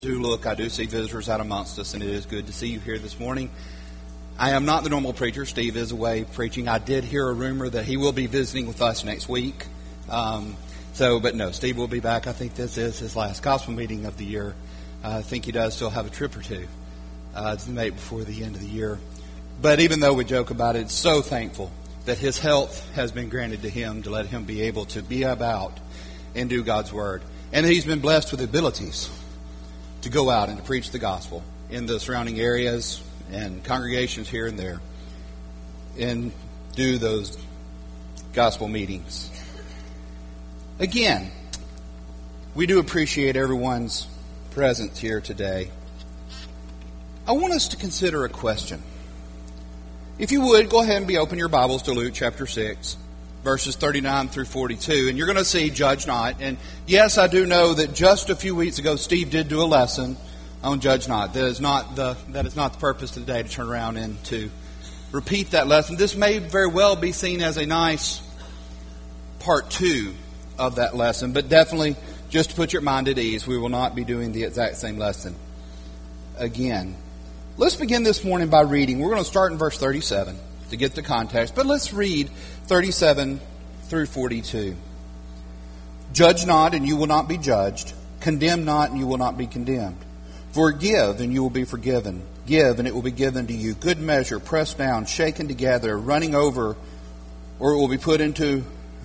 I do see visitors out amongst us, and it is good to see you here this morning. I am not the normal preacher. Steve is away preaching. I did hear a rumor that he will be visiting with us next week. But no, Steve will be back. I think this is his last gospel meeting of the year. I think he does still have a trip or two to make before the end of the year. But even though we joke about it, so thankful that his health has been granted to him to let him be able to be about and do God's word. And that he's been blessed with abilities to go out and to preach the gospel in the surrounding areas and congregations here and there and do those gospel meetings. Again, we do appreciate everyone's presence here today. I want us to consider a question. If you would, go ahead and open your Bibles to Luke chapter 6, verses 39 through 42, and you're going to see Judge Not. And yes, I do know that just a few weeks ago, Steve did do a lesson on Judge Not. That is not the purpose today to turn around and to repeat that lesson. This may very well be seen as a nice part 2 of that lesson, but definitely, just to put your mind at ease, we will not be doing the exact same lesson again. Let's begin this morning by reading. We're going to start in verse 37 to get the context, but let's read 37 through 42. Judge not, and you will not be judged. Condemn not, and you will not be condemned. Forgive, and you will be forgiven. Give, and it will be given to you. Good measure, pressed down, shaken together, running over, or it will be put into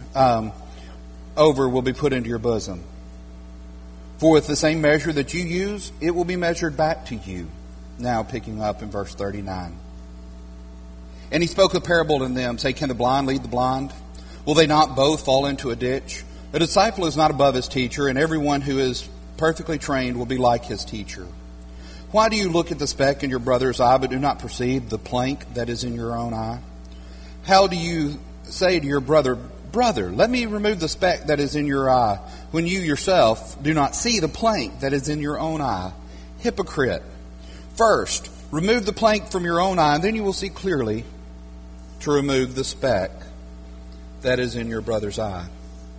your bosom. For with the same measure that you use, it will be measured back to you. Now picking up in verse 39. And he spoke a parable to them, say, can the blind lead the blind? Will they not both fall into a ditch? A disciple is not above his teacher, and everyone who is perfectly trained will be like his teacher. Why do you look at the speck in your brother's eye, but do not perceive the plank that is in your own eye? How do you say to your brother, brother, let me remove the speck that is in your eye, when you yourself do not see the plank that is in your own eye? Hypocrite! First, remove the plank from your own eye, and then you will see clearly to remove the speck that is in your brother's eye.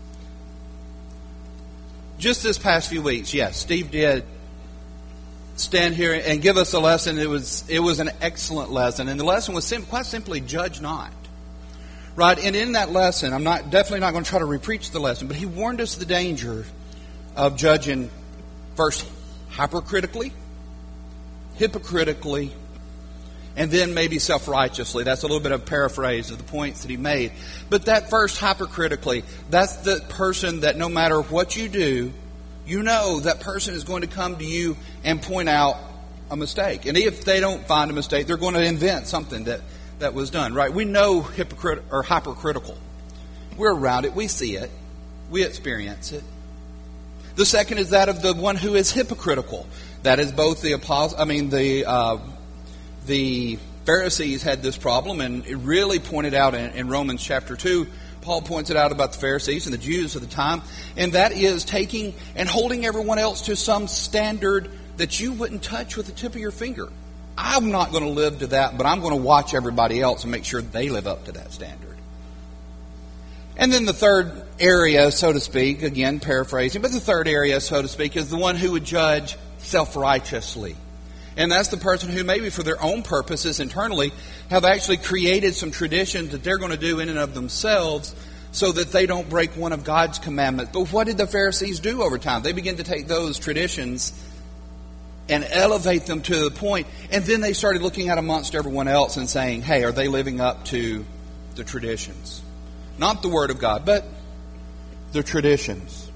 Just this past few weeks, yes, Steve did stand here and give us a lesson. It was an excellent lesson, and the lesson was quite simply, judge not. Right, and in that lesson, I'm definitely not going to try to repreach the lesson, but he warned us the danger of judging first hypercritically, hypocritically, and then maybe self-righteously. That's a little bit of a paraphrase of the points that he made. But that first hypocritically, that's the person that no matter what you do, you know that person is going to come to you and point out a mistake. And if they don't find a mistake, they're going to invent something that was done. Right? We know hypercritical. We're around it. We see it. We experience it. The second is that of the one who is hypocritical. That is both the Pharisees had this problem, and it really pointed out in Romans chapter 2. Paul points it out about the Pharisees and the Jews of the time, and that is taking and holding everyone else to some standard that you wouldn't touch with the tip of your finger. I'm not going to live to that, but I'm going to watch everybody else and make sure they live up to that standard. And then the third area, so to speak, again paraphrasing, but the third area, so to speak, is the one who would judge self-righteously. And that's the person who maybe for their own purposes internally have actually created some traditions that they're going to do in and of themselves so that they don't break one of God's commandments. But what did the Pharisees do over time? They began to take those traditions and elevate them to the point, and then they started looking at amongst everyone else and saying, hey, are they living up to the traditions? Not the Word of God, but the traditions.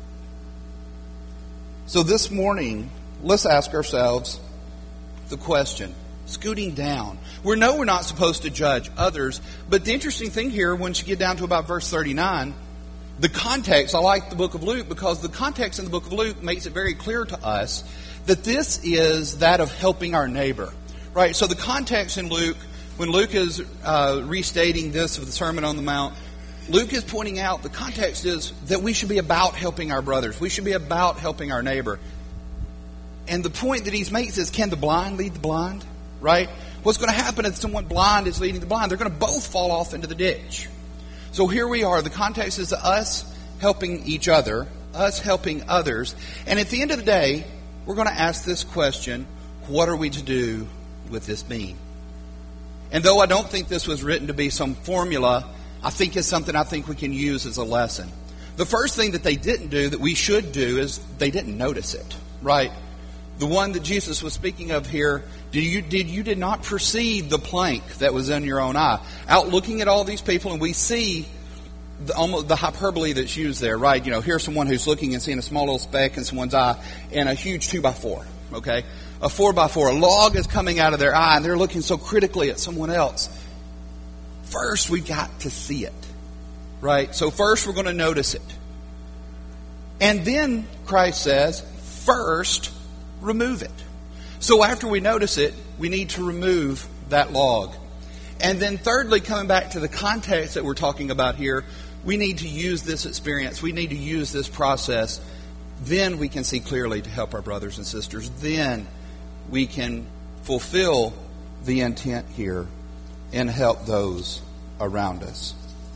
So this morning, let's ask ourselves the question, scooting down. We know we're not supposed to judge others, but the interesting thing here, once you get down to about verse 39, the context, I like the book of Luke because the context in the book of Luke makes it very clear to us that this is that of helping our neighbor. Right? So the context in Luke, when Luke is restating this of the Sermon on the Mount, Luke is pointing out the context is that we should be about helping our brothers. We should be about helping our neighbor. And the point that he makes is, can the blind lead the blind? Right? What's going to happen if someone blind is leading the blind? They're going to both fall off into the ditch. So here we are. The context is us helping each other, us helping others. And at the end of the day, we're going to ask this question: what are we to do with this beam? And though I don't think this was written to be some formula, I think it's something I think we can use as a lesson. The first thing that they didn't do that we should do is they didn't notice it, right? The one that Jesus was speaking of here, did not perceive the plank that was in your own eye. Out looking at all these people, and we see almost the hyperbole that's used there, right? You know, here's someone who's looking and seeing a small little speck in someone's eye and a huge 2x4, okay? A 4x4, a log is coming out of their eye, and they're looking so critically at someone else. First, we've got to see it, right? So first, we're going to notice it. And then, Christ says, first, remove it. So after we notice it, we need to remove that log. And then thirdly, coming back to the context that we're talking about here, we need to use this experience. We need to use this process. Then we can see clearly to help our brothers and sisters. Then we can fulfill the intent here and help those around us.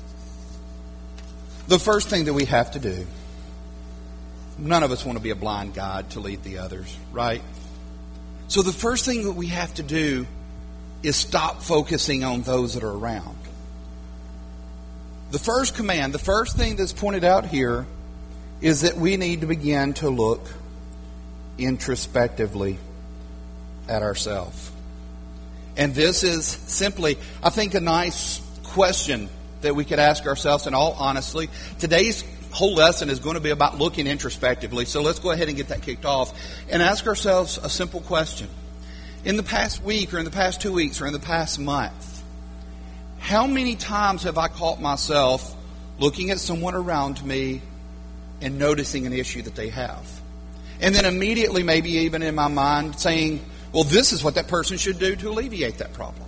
The first thing that we have to do, none of us want to be a blind guide to lead the others, right? So the first thing that we have to do is stop focusing on those that are around. The first command, the first thing that's pointed out here is that we need to begin to look introspectively at ourselves. And this is simply, I think, a nice question that we could ask ourselves in all honesty. Today's whole lesson is going to be about looking introspectively. So let's go ahead and get that kicked off and ask ourselves a simple question. In the past week or in the past 2 weeks or in the past month, how many times have I caught myself looking at someone around me and noticing an issue that they have? And then immediately, maybe even in my mind, saying, well, this is what that person should do to alleviate that problem.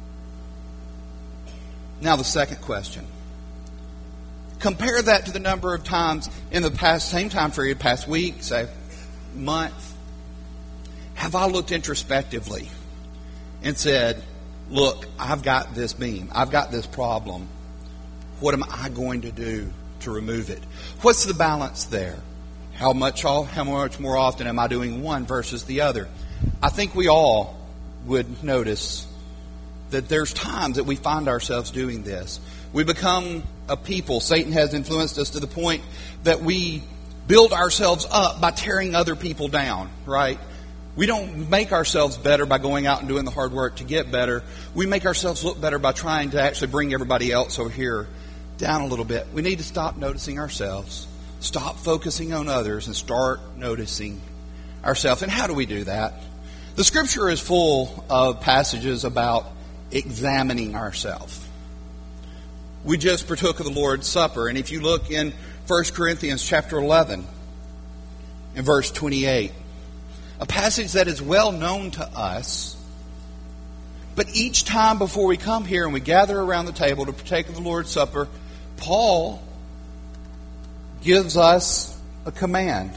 Now the second question. Compare that to the number of times in the past, same time period, past week, say, month. Have I looked introspectively and said, look, I've got this beam. I've got this problem. What am I going to do to remove it? What's the balance there? How much more often am I doing one versus the other? I think we all would notice that there's times that we find ourselves doing this. We become a people. Satan has influenced us to the point that we build ourselves up by tearing other people down, right? We don't make ourselves better by going out and doing the hard work to get better. We make ourselves look better by trying to actually bring everybody else over here down a little bit. We need to stop noticing ourselves, stop focusing on others, and start noticing ourselves. And how do we do that? The Scripture is full of passages about examining ourselves. We just partook of the Lord's Supper, and if you look in 1 Corinthians chapter 11 and verse 28, a passage that is well known to us, but each time before we come here and we gather around the table to partake of the Lord's Supper, Paul gives us a command.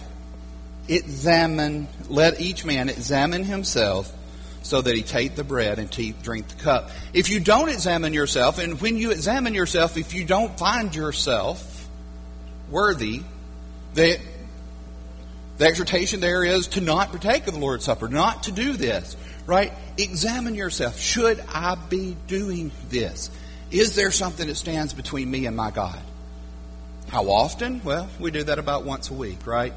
Let each man examine himself so that he take the bread and drink the cup. If you don't examine yourself, and when you examine yourself, if you don't find yourself worthy, the exhortation there is to not partake of the Lord's Supper, not to do this, right? Examine yourself. Should I be doing this? Is there something that stands between me and my God? How often? Well, we do that about once a week, right?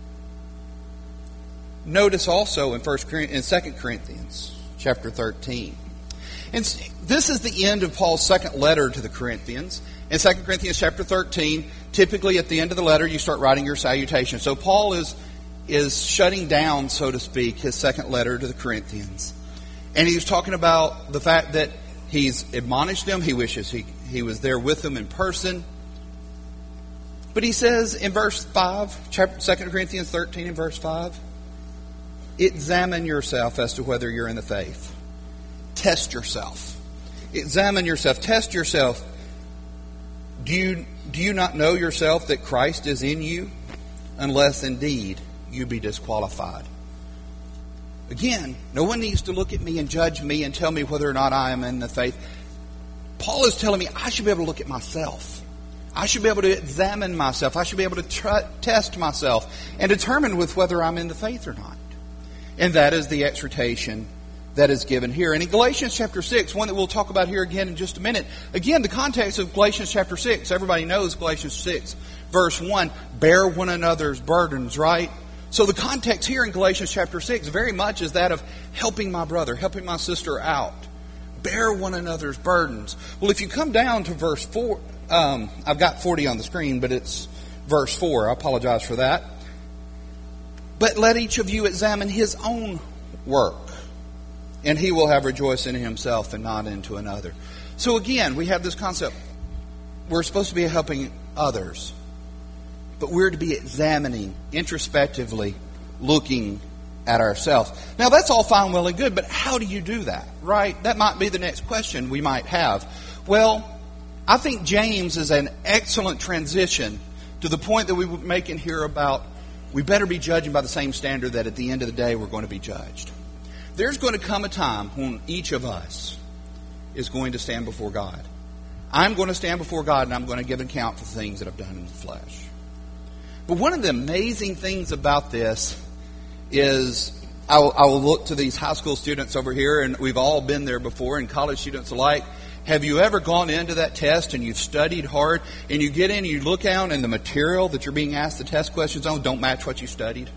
Notice also in 2 Corinthians chapter 13. And this is the end of Paul's second letter to the Corinthians. In 2 Corinthians chapter 13, typically at the end of the letter, you start writing your salutation. So Paul is shutting down, so to speak, his second letter to the Corinthians. And he's talking about the fact that he's admonished them. He wishes he was there with them in person. But he says in verse 5, 2 Corinthians 13 and verse 5, examine yourself as to whether you're in the faith. Test yourself. Examine yourself. Test yourself. Do you not know yourself that Christ is in you? Unless indeed you be disqualified. Again, no one needs to look at me and judge me and tell me whether or not I am in the faith. Paul is telling me I should be able to look at myself. I should be able to examine myself. I should be able to test myself and determine with whether I'm in the faith or not. And that is the exhortation that is given here. And in Galatians chapter 6, one that we'll talk about here again in just a minute. Again, the context of Galatians chapter 6, everybody knows Galatians 6, verse 1, bear one another's burdens, right? So the context here in Galatians chapter 6 very much is that of helping my brother, helping my sister out. Bear one another's burdens. Well, if you come down to verse 4, I've got 40 on the screen, but it's verse 4. I apologize for that. But let each of you examine his own work, and he will have rejoiced in himself and not into another. So again, we have this concept. We're supposed to be helping others, but we're to be examining, introspectively, looking at ourselves. Now that's all fine, well and good, but how do you do that, right? That might be the next question we might have. Well, I think James is an excellent transition to the point that we were making here about we better be judging by the same standard that at the end of the day we're going to be judged. There's going to come a time when each of us is going to stand before God. I'm going to stand before God and I'm going to give an account for the things that I've done in the flesh. But one of the amazing things about this is I will look to these high school students over here, and we've all been there before, and college students alike. Have you ever gone into that test and you've studied hard and you get in and you look down and the material that you're being asked the test questions on don't match what you studied?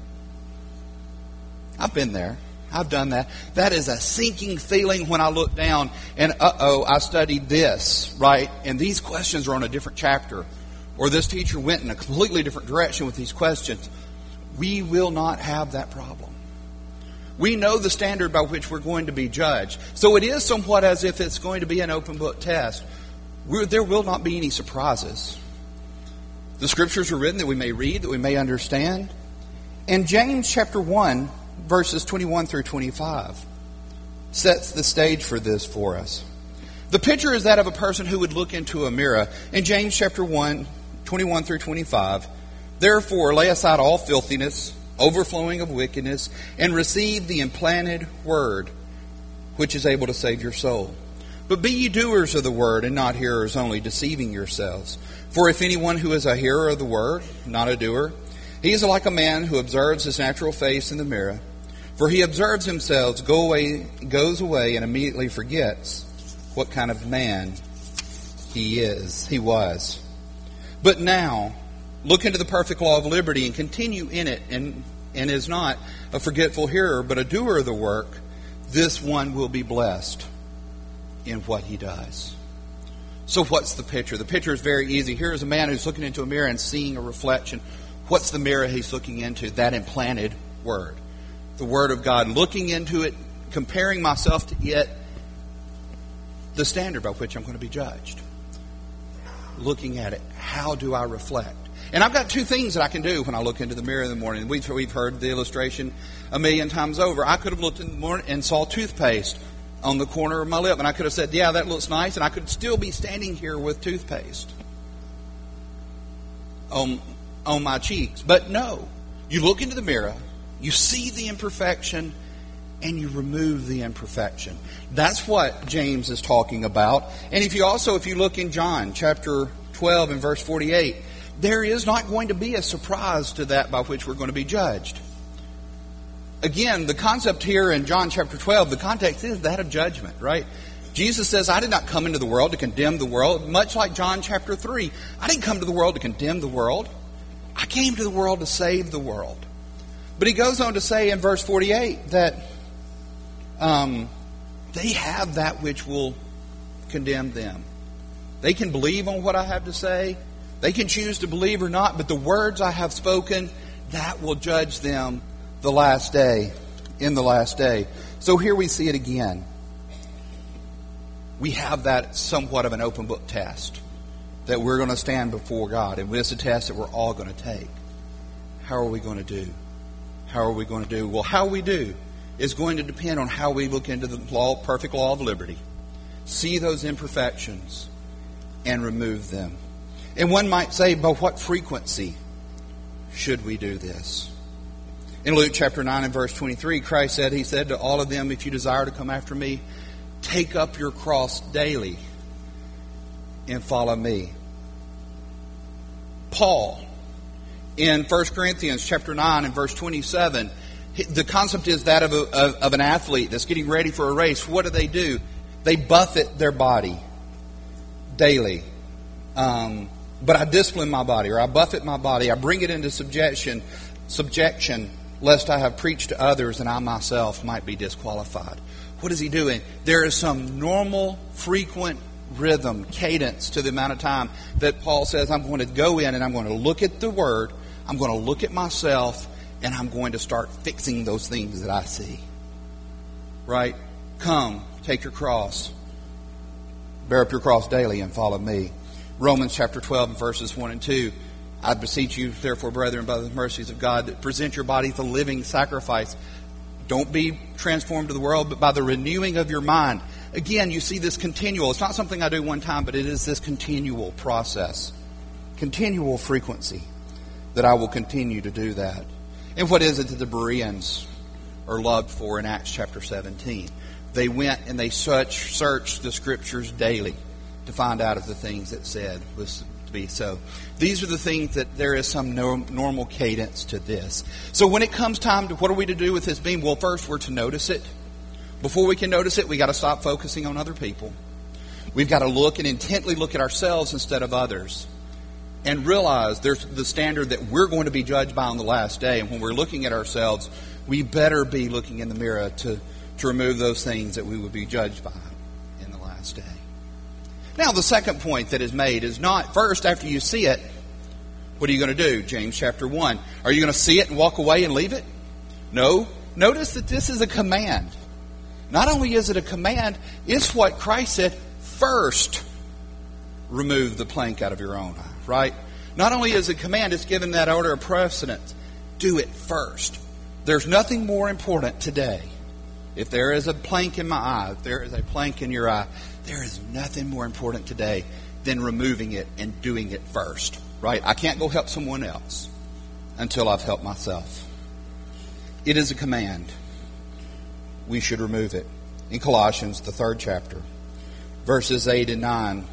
I've been there. I've done that. That is a sinking feeling when I look down and, I studied this, right? And these questions are on a different chapter. Or this teacher went in a completely different direction with these questions. We will not have that problem. We know the standard by which we're going to be judged. So it is somewhat as if it's going to be an open book test. There will not be any surprises. The scriptures are written that we may read, that we may understand. And James chapter 1, verses 21 through 25 sets the stage for this for us. The picture is that of a person who would look into a mirror. In James chapter 1, 21 through 25, therefore lay aside all filthiness, overflowing of wickedness, and receive the implanted word, which is able to save your soul. But be ye doers of the word, and not hearers only, deceiving yourselves. For if anyone who is a hearer of the word, not a doer, he is like a man who observes his natural face in the mirror. For he observes himself, goes away, and immediately forgets what kind of man he was. But now, look into the perfect law of liberty and continue in it, and is not a forgetful hearer, but a doer of the work. This one will be blessed in what he does. So what's the picture? The picture is very easy. Here is a man who's looking into a mirror and seeing a reflection. What's the mirror he's looking into? That implanted word. The word of God. Looking into it, comparing myself to it, the standard by which I'm going to be judged. Looking at it, how do I reflect? And I've got two things that I can do when I look into the mirror in the morning. We've heard the illustration a million times over. I could have looked in the morning and saw toothpaste on the corner of my lip, and I could have said, yeah, that looks nice, and I could still be standing here with toothpaste on my cheeks. But no, you look into the mirror, you see the imperfection, and you remove the imperfection. That's what James is talking about. And if you look in John chapter 12 and verse 48, there is not going to be a surprise to that by which we're going to be judged. Again, the concept here in John chapter 12, the context is that of judgment, right? Jesus says, I did not come into the world to condemn the world, much like John chapter 3. I didn't come to the world to condemn the world. I came to the world to save the world. But he goes on to say in verse 48 that they have that which will condemn them. They can believe on what I have to say. They can choose to believe or not, but the words I have spoken, that will judge them in the last day. So here we see it again. We have that somewhat of an open book test that we're going to stand before God. And it's a test that we're all going to take. How are we going to do? How are we going to do? Well, how we do is going to depend on how we look into the perfect law of liberty, see those imperfections, and remove them. And one might say, by what frequency should we do this? In Luke chapter 9 and verse 23, Christ said, He said to all of them, if you desire to come after me, take up your cross daily and follow me. Paul, in 1 Corinthians chapter 9 and verse 27, The concept is that of an athlete that's getting ready for a race. What do? They buffet their body daily. But I discipline my body, or I buffet my body. I bring it into subjection, lest I have preached to others and I myself might be disqualified. What is he doing? There is some normal, frequent rhythm, cadence to the amount of time that Paul says, I'm going to go in and I'm going to look at the Word, I'm going to look at myself, and I'm going to start fixing those things that I see. Right? Come, take your cross. Bear up your cross daily and follow me. Romans chapter 12 and verses 1 and 2. I beseech you, therefore, brethren, by the mercies of God, that present your body the living sacrifice. Don't be transformed to the world, but by the renewing of your mind. Again, you see this continual. It's not something I do one time, but it is this continual process. Continual frequency that I will continue to do that. And what is it that the Bereans are loved for in Acts chapter 17? They went and they searched the Scriptures daily to find out if the things that said was to be so. These are the things that there is some normal cadence to this. So when it comes time to what are we to do with this beam? Well, first we're to notice it. Before we can notice it, we got to stop focusing on other people. We've got to look and intently look at ourselves instead of others. And realize there's the standard that we're going to be judged by on the last day. And when we're looking at ourselves, we better be looking in the mirror to remove those things that we would be judged by in the last day. Now, the second point that is made is not first after you see it, what are you going to do? James chapter 1. Are you going to see it and walk away and leave it? No. Notice that this is a command. Not only is it a command, it's what Christ said, first remove the plank out of your own eye. Right? Not only is it a command, it's given that order of precedence. Do it first. There's nothing more important today. If there is a plank in my eye, if there is a plank in your eye, there is nothing more important today than removing it and doing it first. Right? I can't go help someone else until I've helped myself. It is a command. We should remove it. In Colossians, the 3rd chapter, verses 8 and 9,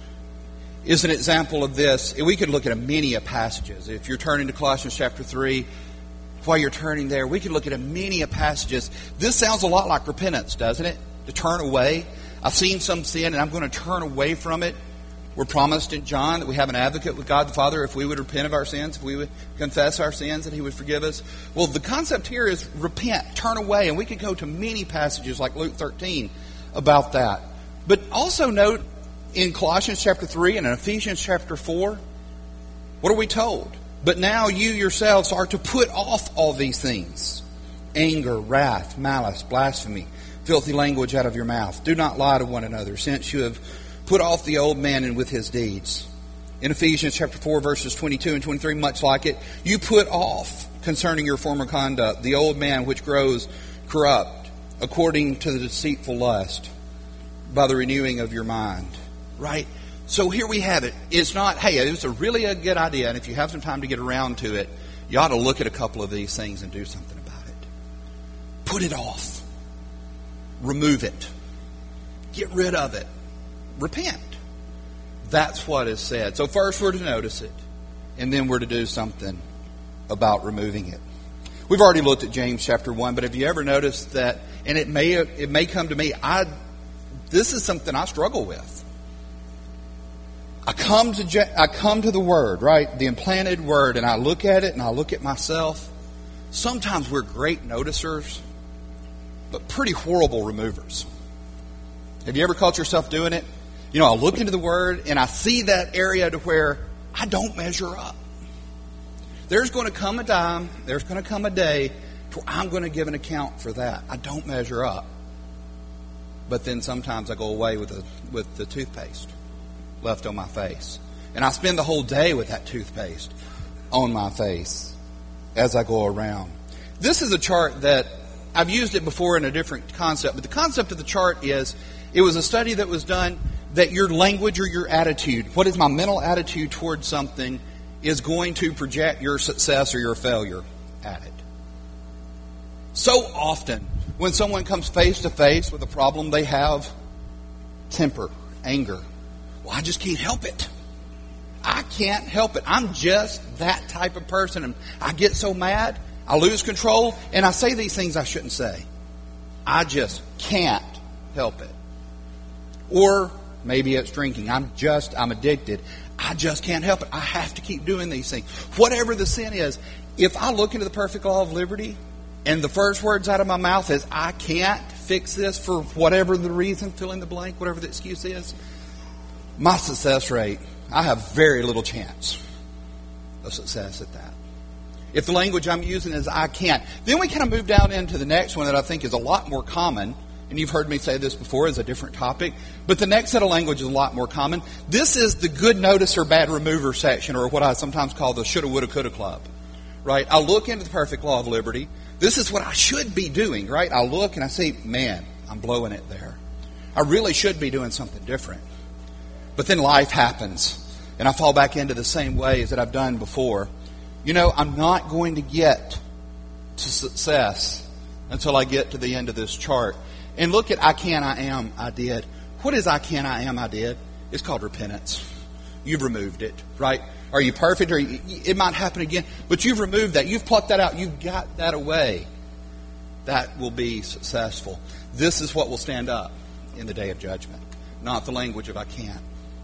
is an example of this. We could look at many passages. If you're turning to Colossians chapter 3, while you're turning there, we could look at many passages. This sounds a lot like repentance, doesn't it? To turn away. I've seen some sin and I'm going to turn away from it. We're promised in John that we have an advocate with God the Father if we would repent of our sins, if we would confess our sins, that He would forgive us. Well, the concept here is repent, turn away. And we could go to many passages like Luke 13 about that. But also note, in Colossians chapter 3 and in Ephesians chapter 4, what are we told? But now you yourselves are to put off all these things. Anger, wrath, malice, blasphemy, filthy language out of your mouth. Do not lie to one another, since you have put off the old man and with his deeds. In Ephesians chapter 4, verses 22 and 23, much like it, you put off, concerning your former conduct, the old man which grows corrupt, according to the deceitful lust, by the renewing of your mind. Right? So here we have it. It's not, hey, it's a really a good idea, and if you have some time to get around to it, you ought to look at a couple of these things and do something about it. Put it off. Remove it. Get rid of it. Repent. That's what is said. So first we're to notice it, and then we're to do something about removing it. We've already looked at James chapter 1, but have you ever noticed that, and it may come to me, this is something I struggle with. I come to the Word, right? The implanted Word, and I look at it and I look at myself. Sometimes we're great noticers, but pretty horrible removers. Have you ever caught yourself doing it? You know, I look into the Word and I see that area to where I don't measure up. There's going to come a time, there's going to come a day where I'm going to give an account for that. I don't measure up. But then sometimes I go away with the toothpaste left on my face. And I spend the whole day with that toothpaste on my face as I go around. This is a chart that I've used it before in a different concept. But the concept of the chart is, it was a study that was done that your language or your attitude, what is my mental attitude towards something, is going to project your success or your failure at it. So often, when someone comes face to face with a problem they have, temper, anger, well, I just can't help it. I can't help it. I'm just that type of person. And I get so mad, I lose control, and I say these things I shouldn't say. I just can't help it. Or maybe it's drinking. I'm addicted. I just can't help it. I have to keep doing these things. Whatever the sin is, if I look into the perfect law of liberty, and the first words out of my mouth is, I can't fix this for whatever the reason, fill in the blank, whatever the excuse is, my success rate, I have very little chance of success at that. If the language I'm using is I can't, then we kind of move down into the next one that I think is a lot more common. And you've heard me say this before as a different topic. But the next set of language is a lot more common. This is the good noticer, bad remover section, or what I sometimes call the shoulda, woulda, coulda club. Right? I look into the perfect law of liberty. This is what I should be doing, right? I look and I say, man, I'm blowing it there. I really should be doing something different. But then life happens. And I fall back into the same ways that I've done before. You know, I'm not going to get to success until I get to the end of this chart. And look at I can, I am, I did. What is I can, I am, I did? It's called repentance. You've removed it, right? Are you perfect? Or it might happen again. But you've removed that. You've plucked that out. You've got that away. That will be successful. This is what will stand up in the day of judgment. Not the language of I can't.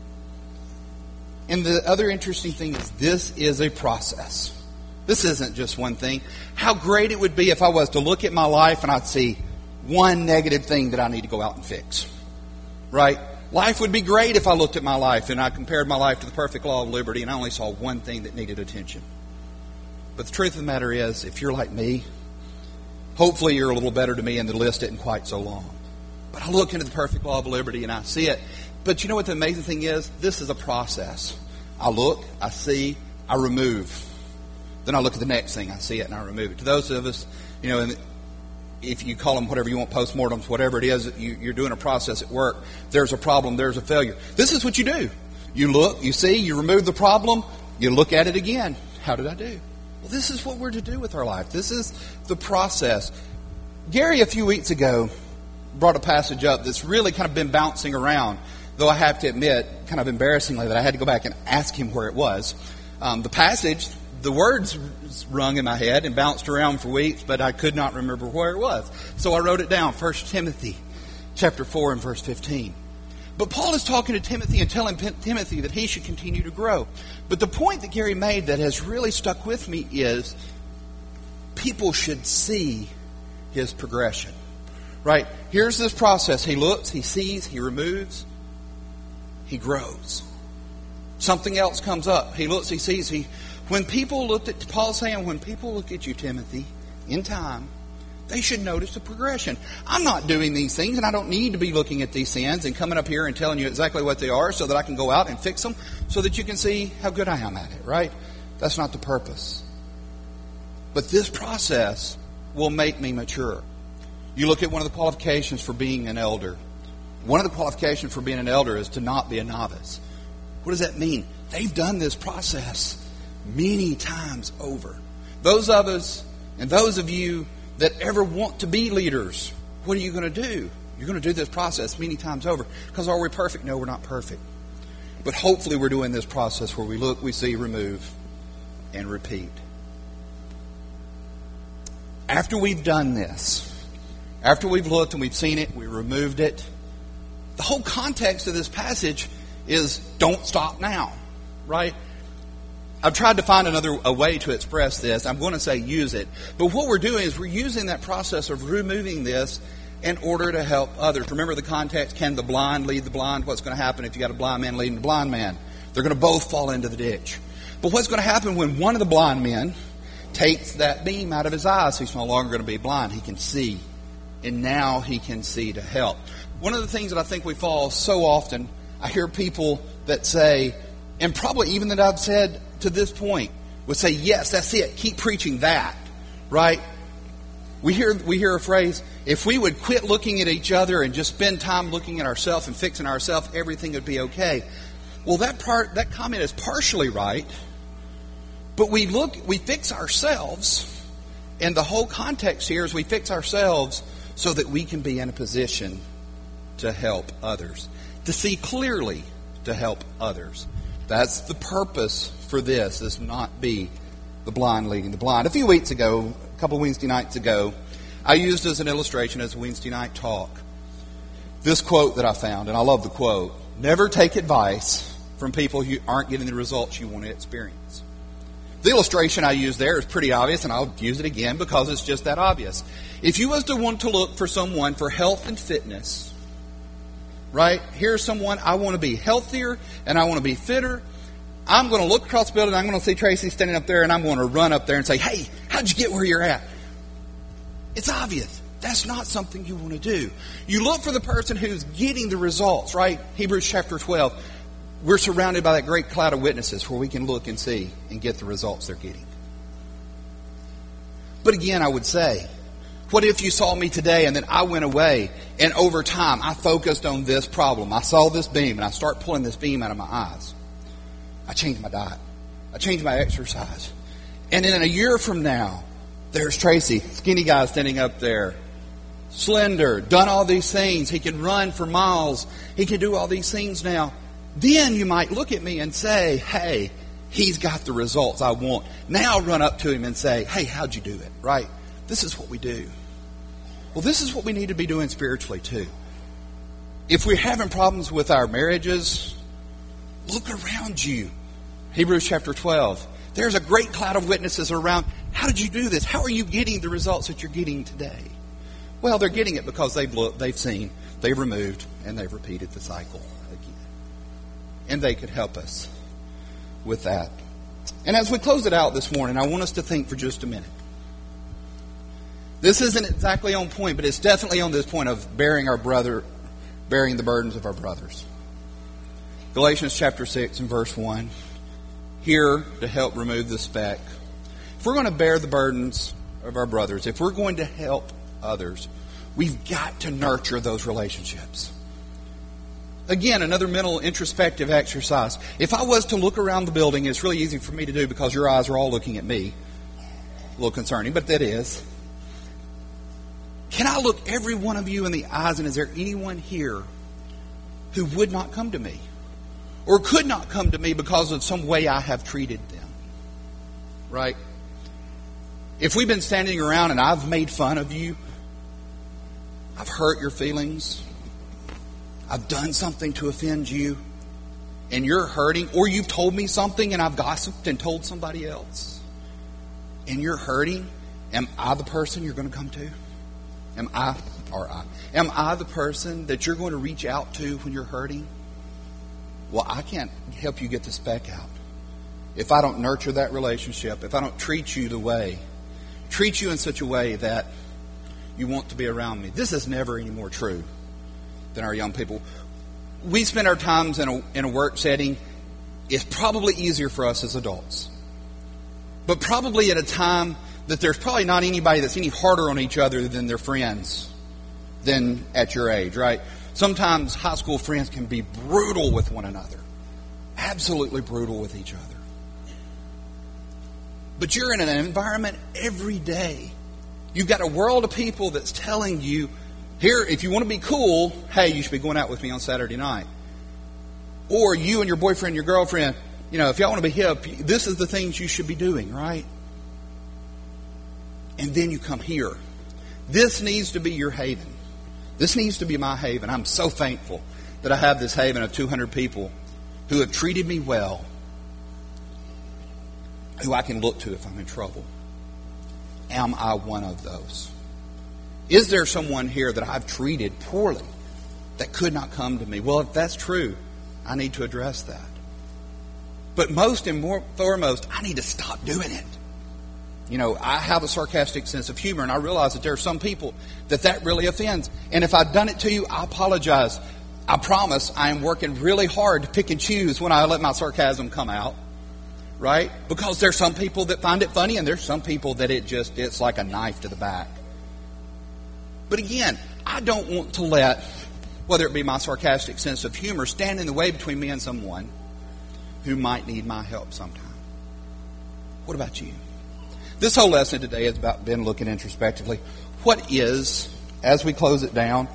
And the other interesting thing is this is a process. This isn't just one thing. How great it would be if I was to look at my life and I'd see one negative thing that I need to go out and fix. Right? Life would be great if I looked at my life and I compared my life to the perfect law of liberty and I only saw one thing that needed attention. But the truth of the matter is, if you're like me, hopefully you're a little better to me and the list isn't quite so long. But I look into the perfect law of liberty and I see it. But you know what the amazing thing is? This is a process. I look, I see, I remove. Then I look at the next thing, I see it and I remove it. To those of us, you know, if you call them whatever you want, postmortems, whatever it is, you're doing a process at work. There's a problem, there's a failure. This is what you do. You look, you see, you remove the problem, you look at it again. How did I do? Well, this is what we're to do with our life. This is the process. Gary, a few weeks ago, brought a passage up that's really kind of been bouncing around, though I have to admit, kind of embarrassingly, that I had to go back and ask him where it was. The passage, the words rung in my head and bounced around for weeks, but I could not remember where it was. So I wrote it down, 1 Timothy chapter 4 and verse 15. But Paul is talking to Timothy and telling Timothy that he should continue to grow. But the point that Gary made that has really stuck with me is people should see his progression. Right? Here's this process. He looks, he sees, he removes, he grows. Something else comes up. He looks, he sees, when people looked at, Paul's saying, when people look at you, Timothy, in time, they should notice the progression. I'm not doing these things, and I don't need to be looking at these sins and coming up here and telling you exactly what they are so that I can go out and fix them so that you can see how good I am at it, right? That's not the purpose. But this process will make me mature. You look at one of the qualifications for being an elder. One of the qualifications for being an elder is to not be a novice. What does that mean? They've done this process many times over. Those of us and those of you that ever want to be leaders, what are you going to do? You're going to do this process many times over. Because are we perfect? No, we're not perfect. But hopefully we're doing this process where we look, we see, remove, and repeat. After we've done this, after we've looked and we've seen it, we removed it, the whole context of this passage is don't stop now, right? I've tried to find a way to express this. I'm going to say use it. But what we're doing is we're using that process of removing this in order to help others. Remember the context, can the blind lead the blind? What's going to happen if you got a blind man leading a blind man? They're going to both fall into the ditch. But what's going to happen when one of the blind men takes that beam out of his eyes? He's no longer going to be blind. He can see. And now he can see to help. One of the things that I think we fall so often, I hear people that say, and probably even that I've said to this point, would say, yes, that's it. Keep preaching that. Right? We hear a phrase, if we would quit looking at each other and just spend time looking at ourselves and fixing ourselves, everything would be okay. Well, that comment is partially right. But we fix ourselves, and the whole context here is we fix ourselves so that we can be in a position to help others. To see clearly to help others. That's the purpose for this, is not be the blind leading the blind. A few weeks ago, a couple Wednesday nights ago, I used as an illustration as a Wednesday night talk this quote that I found, and I love the quote: never take advice from people who aren't getting the results you want to experience. The illustration I used there is pretty obvious, and I'll use it again because it's just that obvious. If you was to want to look for someone for health and fitness, right? Here's someone, I want to be healthier and I want to be fitter. I'm going to look across the building, I'm going to see Tracy standing up there, and I'm going to run up there and say, hey, how'd you get where you're at? It's obvious. That's not something you want to do. You look for the person who's getting the results, right? Hebrews chapter 12. We're surrounded by that great cloud of witnesses where we can look and see and get the results they're getting. But again, I would say, what if you saw me today and then I went away and over time I focused on this problem? I saw this beam and I start pulling this beam out of my eyes. I changed my diet. I changed my exercise. And then a year from now, there's Tracy, skinny guy standing up there, slender, done all these things. He can run for miles. He can do all these things now. Then you might look at me and say, hey, he's got the results I want. Now run up to him and say, hey, how'd you do it? Right? This is what we do. Well, this is what we need to be doing spiritually too. If we're having problems with our marriages, look around you. Hebrews chapter 12. There's a great cloud of witnesses around. How did you do this? How are you getting the results that you're getting today? Well, they're getting it because they've looked, they've seen, they've removed, and they've repeated the cycle again. And they could help us with that. And as we close it out this morning, I want us to think for just a minute. This isn't exactly on point, but it's definitely on this point of bearing the burdens of our brothers. Galatians chapter 6 and verse 1. Here to help remove the speck. If we're going to bear the burdens of our brothers, if we're going to help others, we've got to nurture those relationships. Again, another mental introspective exercise. If I was to look around the building, it's really easy for me to do because your eyes are all looking at me. A little concerning, but that is. Can I look every one of you in the eyes, and is there anyone here who would not come to me? Or could not come to me because of some way I have treated them? Right? If we've been standing around and I've made fun of you, I've hurt your feelings, I've done something to offend you, and you're hurting, or you've told me something and I've gossiped and told somebody else, and you're hurting, am I the person you're going to come to? Am I the person that you're going to reach out to when you're hurting? Well, I can't help you get the speck out if I don't nurture that relationship, if I don't treat you in such a way that you want to be around me. This is never any more true than our young people. We spend our times in a work setting. It's probably easier for us as adults. But probably at a time that there's probably not anybody that's any harder on each other than their friends than at your age, right? Sometimes high school friends can be brutal with one another. Absolutely brutal with each other. But you're in an environment every day. You've got a world of people that's telling you, here, if you want to be cool, hey, you should be going out with me on Saturday night. Or you and your boyfriend, your girlfriend, if y'all want to be hip, this is the things you should be doing, right? And then you come here. This needs to be your haven. This needs to be my haven. I'm so thankful that I have this haven of 200 people who have treated me well, who I can look to if I'm in trouble. Am I one of those? Is there someone here that I've treated poorly that could not come to me? Well, if that's true, I need to address that. But most and foremost, I need to stop doing it. I have a sarcastic sense of humor, and I realize that there are some people that really offends. And if I've done it to you, I apologize. I promise I am working really hard to pick and choose when I let my sarcasm come out. Right? Because there's some people that find it funny, and there's some people that it's like a knife to the back. But again, I don't want to let, whether it be my sarcastic sense of humor, stand in the way between me and someone who might need my help sometime. What about you? This whole lesson today has been looking introspectively. What is, as we close it down,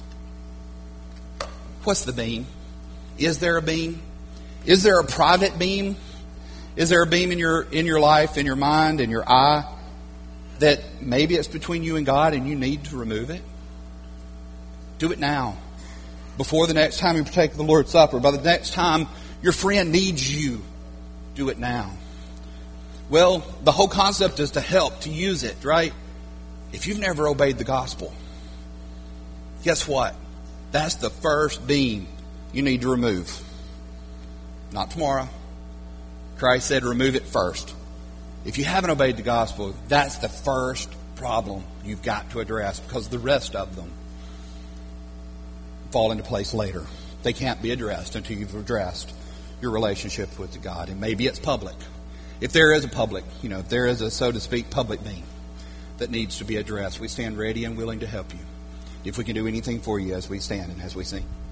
what's the beam? Is there a beam? Is there a private beam? Is there a beam in your life, in your mind, in your eye that maybe it's between you and God and you need to remove it, do it now. Before the next time you partake of the Lord's Supper, by the next time your friend needs you, do it now. Well, the whole concept is to help, to use it, right? If you've never obeyed the gospel, guess what? That's the first beam you need to remove. Not tomorrow. Christ said remove it first. If you haven't obeyed the gospel, that's the first problem you've got to address, because the rest of them fall into place later. They can't be addressed until you've addressed your relationship with God. And maybe it's public. If there is a public, if there is a, so to speak, public beam that needs to be addressed, we stand ready and willing to help you. If we can do anything for you as we stand and as we sing.